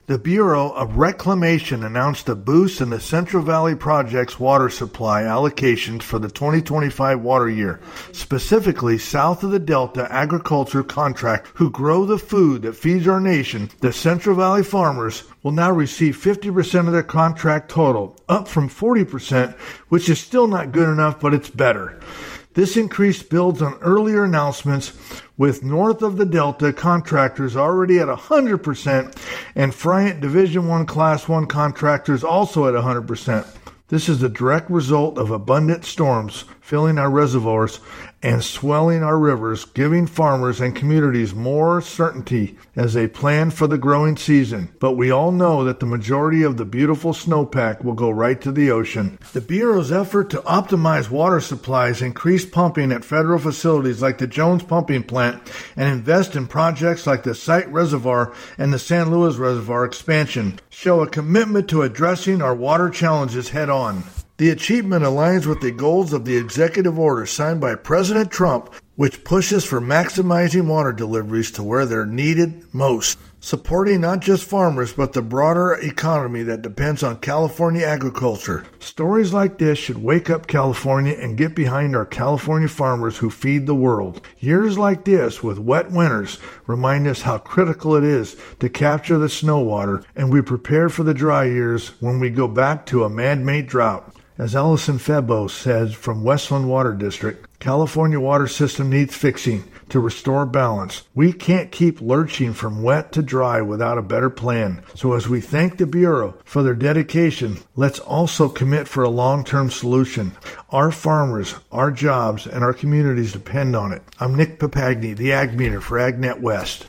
The Bureau of Reclamation announced a boost in the Central Valley Project's water supply allocations for the 2025 water year. Specifically, south of the Delta Agriculture Contract, who grow the food that feeds our nation, the Central Valley farmers will now receive 50% of their contract total, up from 40%, which is still not good enough, but it's better. This increase builds on earlier announcements with north of the Delta contractors already at 100% and Friant Division I Class I contractors also at 100%. This is the direct result of abundant storms filling our reservoirs and swelling our rivers, giving farmers and communities more certainty as they plan for the growing season. But we all know that the majority of the beautiful snowpack will go right to the ocean. The Bureau's effort to optimize water supplies, increase pumping at federal facilities like the Jones Pumping Plant, and invest in projects like the Site Reservoir and the San Luis Reservoir expansion show a commitment to addressing our water challenges head on. The achievement aligns with the goals of the executive order signed by President Trump, which pushes for maximizing water deliveries to where they're needed most, supporting not just farmers but the broader economy that depends on California agriculture. Stories like this should wake up California and get behind our California farmers who feed the world. Years like this, with wet winters, remind us how critical it is to capture the snow water, and we prepare for the dry years when we go back to a man-made drought. As Allison Febo says from Westland Water District, California water system needs fixing to restore balance. We can't keep lurching from wet to dry without a better plan. So as we thank the Bureau for their dedication, let's also commit for a long-term solution. Our farmers, our jobs, and our communities depend on it. I'm Nick Papagni, the Ag Meter for AgNet West.